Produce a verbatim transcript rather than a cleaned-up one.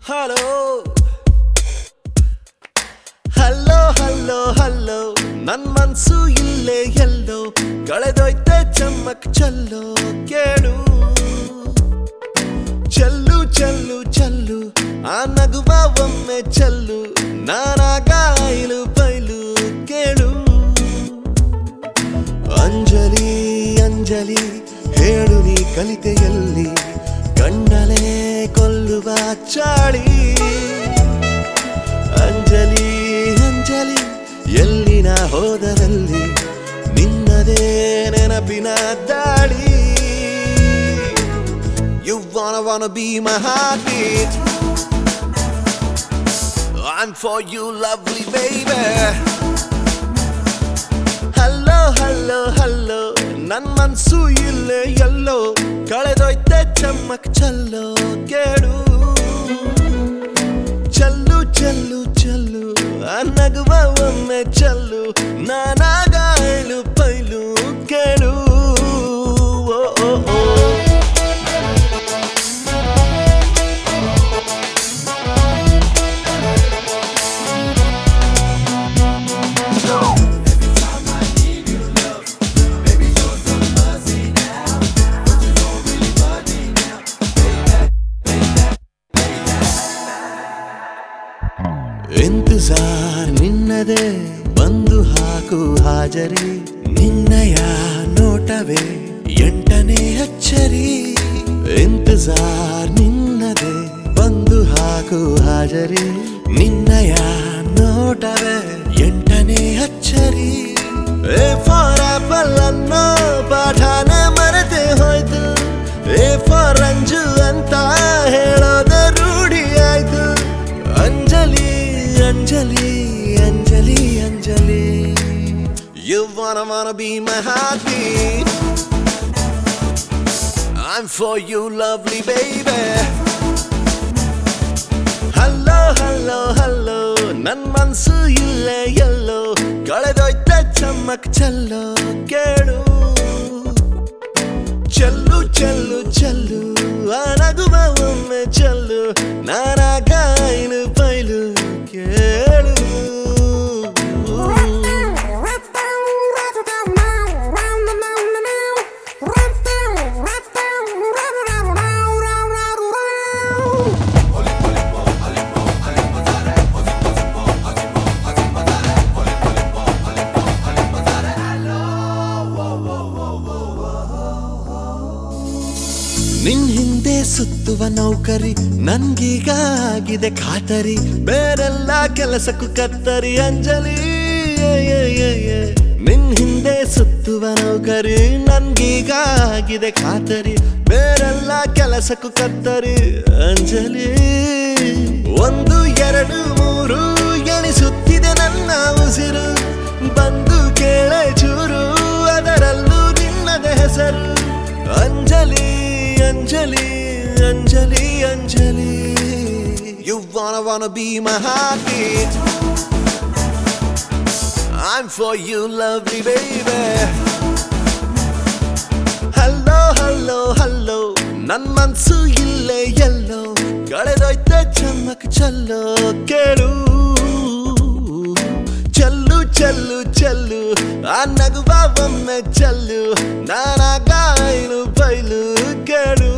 hello hello hello hello ನನ್ ಮನ್ಸು ಇಲ್ಲೇ ಎಲ್ಲೋ ಕಳೆದೋಯ್ತೆ ಚಮ್ಮಕ್ ಚಲ್ಲೋ ಕೇಳು ಚಲ್ಲು ಚಲ್ಲು ಚಲ್ಲು ಆ ನಗುವ ಒಮ್ಮೆ ಚಲ್ಲು ನಾನಾಗ ಐಲು ಬೈಲು ಕೇಳು ಅಂಜಲಿ ಅಂಜಲಿ ಹೇಳು ನೀ ಕಲಿತೆಯಲ್ಲಿ ಕಣ್ಣಲೆ ಕೊಲ್ಲುವ ಚಾಳಿ ಅಂಜಲಿ ಅಂಜಲಿ ಎಲ್ಲಿನ ಹೋದರಲ್ಲಿ ನಿನ್ನದೇ ನೆನಪಿನ ದಾಳಿ You wanna wanna be my heartbeat I'm for you lovely baby Hello hello hello ನನ್ ಮನ್ಸು ಇಲ್ಲೇ ಎಲ್ಲೋ ಕಳೆದೋಯ್ತೆ ಚಮ್ಮಕ್ ಚಲ್ಲೋ ಕೇಳು ಚಲ್ಲು ಚಲ್ಲು ಚಲ್ಲು ಆ ನಗುವ ಒಮ್ಮೆ ಚಲ್ಲು ನಾನಾಗ ಐಲು ಪೈಲು ಕೇಳು ಓ ಓ ಓ ಇಂತಜಾರ್ ನಿನ್ನದೇ ಬಂದು ಹಾಕು ಹಾಜರಿ ನಿನ್ನಯ ನೋಟವೇ ಎಂಟನೇ ಅಚ್ಚರಿ ಇಂತಜಾರ್ ನಿನ್ನದೇ ಬಂದು ಹಾಕು ಹಾಜರಿ ನಿನ್ನಯ ನೋಟವೇ ಎಂಟನೇ ಅಚ್ಚರಿ ಎ ಫಾರ್ ಆಪಲ್ ಅನ್ನೋ ಪಾಠಾನೆ ಮರೆತೆ ಹೋಯ್ತು ಎ ಫಾರ್ ಅಂಜು ಅಂತ ಹೇಳೋದ ರೂಢಿ ಆಯ್ತು Anjali Anjali Anjali Anjali You wanna wanna be my heartbeat I'm for you lovely baby Hello hello hello ನನ್ ಮನ್ಸು ಇಲ್ಲೇ ಎಲ್ಲೋ ಕಳೆದೋಯ್ತೆ ಚಮ್ಮಕ್ ಚಲ್ಲೋ ಕೇಳು ಚಲ್ಲು ಚಲ್ಲು ಚಲ್ಲು ಆ ನಗುವ ಒಮ್ಮೆ ಚಲ್ಲು ನಾನಾಗ ಐಲು ಬೈಲು ಕೇಳು ನಿನ್ ಹಿಂದೆ ಸುತ್ತುವ ನೌಕರಿ ನನ್ಗೀಗ ಆಗಿದೆ ಖಾತರಿ ಬೇರೆಲ್ಲ ಕೆಲಸಕ್ಕೂ ಕತ್ತರಿ ಅಂಜಲಿ ನಿನ್ ಹಿಂದೆ ಸುತ್ತುವ ನೌಕರಿ ನನ್ಗೀಗ ಆಗಿದೆ ಖಾತರಿ ಬೇರೆಲ್ಲ ಕೆಲಸಕ್ಕೂ ಕತ್ತರಿ ಅಂಜಲಿ ಒಂದು ಎರಡು ಮೂರು ಎಣಿಸುತ್ತಿದೆ ನನ್ನ ಉಸಿರು ಬಂದು ಕೇಳೆ ಚೂರು ಅದರಲ್ಲೂ ನಿನ್ನದ ಹೆಸರು Anjali Anjali Anjali Anjali You wanna wanna be my heartbeat I'm for you lovely baby Hello hello hello ನನ್ ಮನ್ಸು ಇಲ್ಲೇ ಎಲ್ಲೋ ಕಳೆದೋಯ್ತೆ ಚಮ್ಮಕ್ ಚಲ್ಲೋ ಕೇಳು ಚಲ್ಲು ಚಲ್ಲು ಚಲ್ಲು ಆ ನಗುವ ಒಮ್ಮೆ ಚಲ್ಲು ನಾನಾಗ ಐಲು ಬೈಲು ಕೇಳು